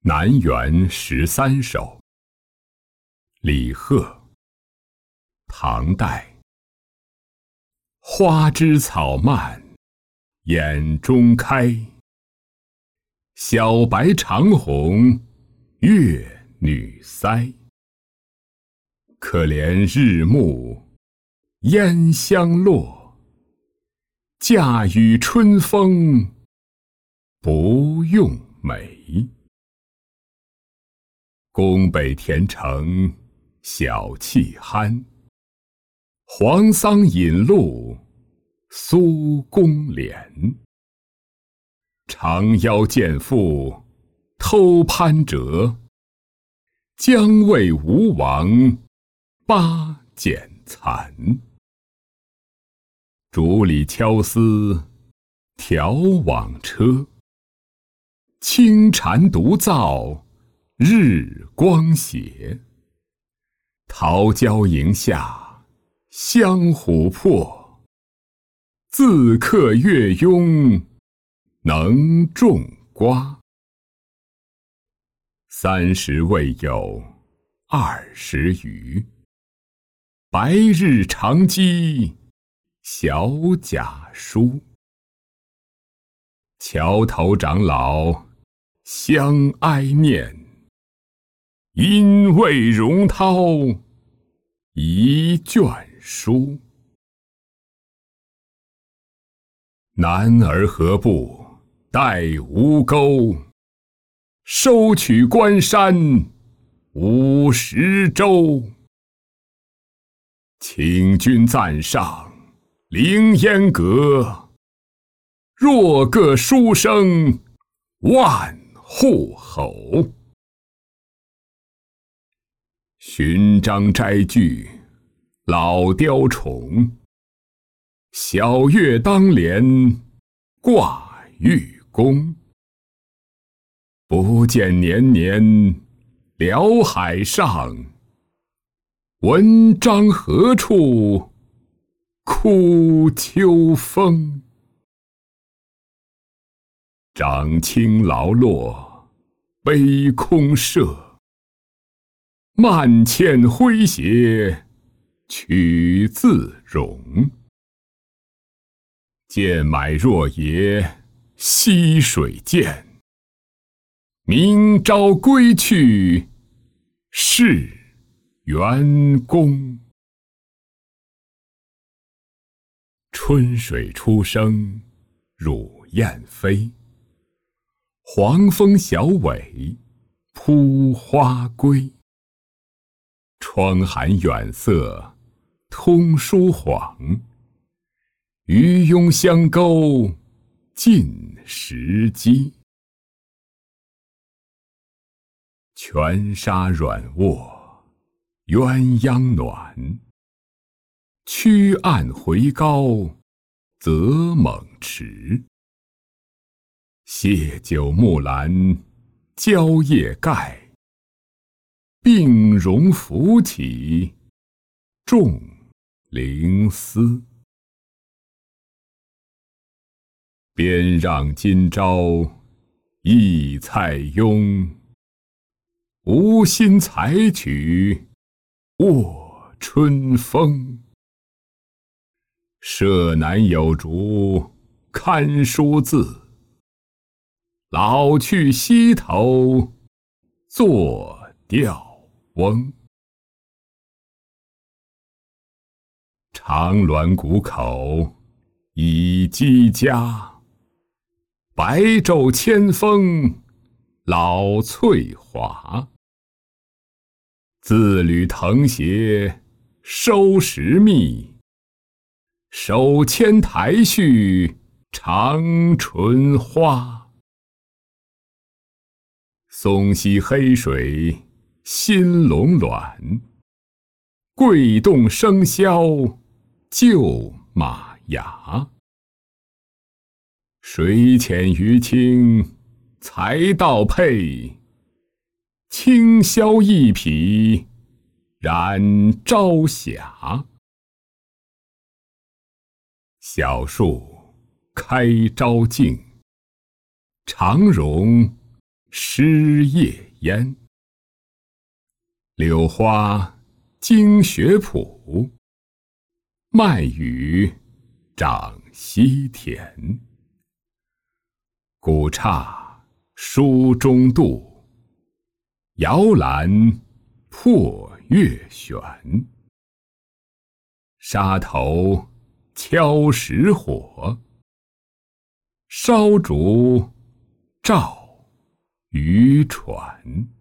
南园13首，李贺，唐代。花枝草漫，眼中开。小白长红，月女腮。可怜日暮，烟香落。嫁与春风，不用媒。宫北田城，小气酣。黄桑引路，苏公敛。长腰见妇，偷攀折。将为吴王，八减残。竹里敲丝，调网车。轻蝉独噪，日光斜。桃胶营下，香琥珀。自客月雍，能种瓜。30未有20余。白日长积，小甲书。桥头长老，相哀念。因为荣涛，一卷书。男儿何不带吴钩？收取关山50州。请君暂上凌烟阁。若个书生万户侯。寻章摘句老雕虫。小月当帘挂玉弓。不见年年辽海上。文章何处哭秋风。掌轻劳落悲空舍。漫欠诙谐取自容。贱买若耶溪水见。明朝归去是元公。春水初生乳燕飞。黄蜂小尾扑花归。窗含远色通书晃。渔翁相钩尽时机。泉沙软卧鸳鸯暖。曲岸回高则猛驰。谢酒木兰蕉叶盖。并容扶起众灵丝。边让今朝忆蔡邕。无心采取卧春风。舍南有竹看书字。老去溪头坐钓翁。长鸾谷口已积家。白昼千峰老翠华。自履藤鞋收拾觅。手牵台絮长唇花。松溪黑水新龙卵。桂动生肖旧马牙。水浅鱼轻才道配。轻销一匹染朝霞。小树开朝镜。长容湿夜烟。柳花惊雪浦，麦雨长西田。古刹书中渡，摇篮破月悬。沙头敲石火，烧烛照渔船。